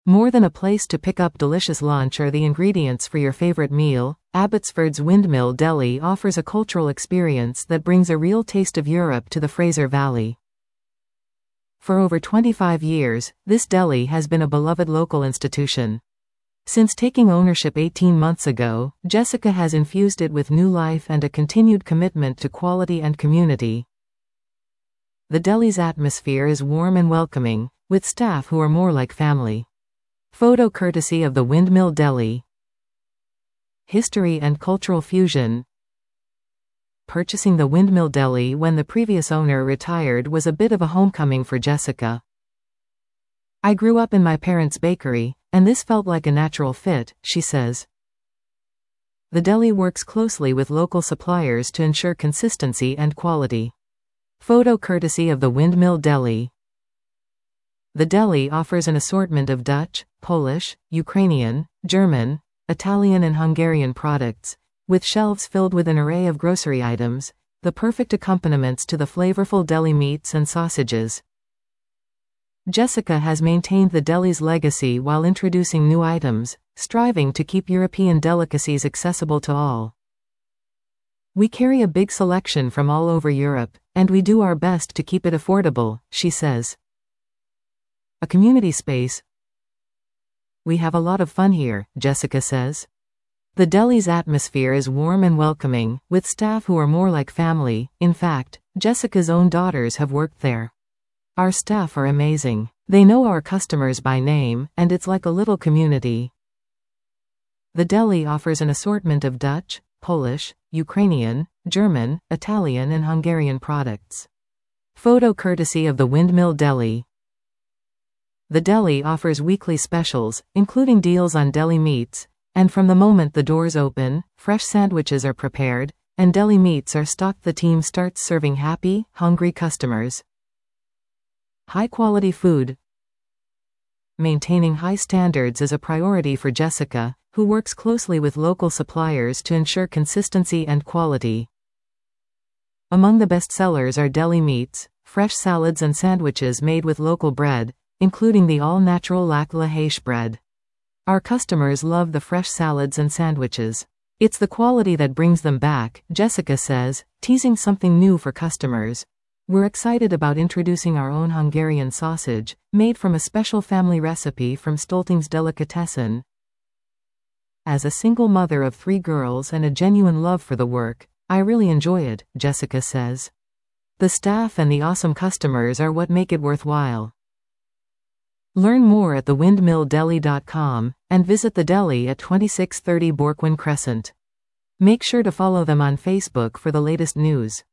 More than a place to pick up delicious lunch or the ingredients for your favorite meal, Abbotsford's Windmill Deli offers a cultural experience that brings a real taste of Europe to the Fraser Valley. For over 25 years, this deli has been a beloved local institution. Since taking ownership 18 months ago, Jessica has infused it with new life and a continued commitment to quality and community. The deli's atmosphere is warm and welcoming, with staff who are more like family. Photo courtesy of the Windmill Deli. History and cultural fusion. Purchasing the Windmill Deli when the previous owner retired was a bit of a homecoming for Jessica. "I grew up in my parents' bakery, and this felt like a natural fit," she says. The deli works closely with local suppliers to ensure consistency and quality. Photo courtesy of the Windmill Deli. The deli offers an assortment of Dutch, Polish, Ukrainian, German, Italian and Hungarian products, with shelves filled with an array of grocery items, the perfect accompaniments to the flavorful deli meats and sausages. Jessica has maintained the deli's legacy while introducing new items, striving to keep European delicacies accessible to all. "We carry a big selection from all over Europe, and we do our best to keep it affordable," she says. A community space. "We have a lot of fun here," Jessica says. The deli's atmosphere is warm and welcoming, with staff who are more like family. In fact, Jessica's own daughters have worked there. "Our staff are amazing. They know our customers by name, and it's like a little community." The deli offers an assortment of Dutch, Polish, Ukrainian, German, Italian and Hungarian products. Photo courtesy of the Windmill Deli. The deli offers weekly specials, including deals on deli meats, and from the moment the doors open, fresh sandwiches are prepared, and deli meats are stocked. The team starts serving happy, hungry customers. High-quality food. Maintaining high standards is a priority for Jessica, who works closely with local suppliers to ensure consistency and quality. Among the best sellers are deli meats, fresh salads and sandwiches made with local bread, including the all-natural Lac La Hache bread. Our customers love the fresh salads and sandwiches. "It's the quality that brings them back," Jessica says, teasing something new for customers. "We're excited about introducing our own Hungarian sausage, made from a special family recipe from Stolting's Delicatessen." "As a single mother of 3 girls and a genuine love for the work, I really enjoy it," Jessica says. "The staff and the awesome customers are what make it worthwhile." Learn more at thewindmilldeli.com, and visit the deli at 2630 Borquin Crescent. Make sure to follow them on Facebook for the latest news.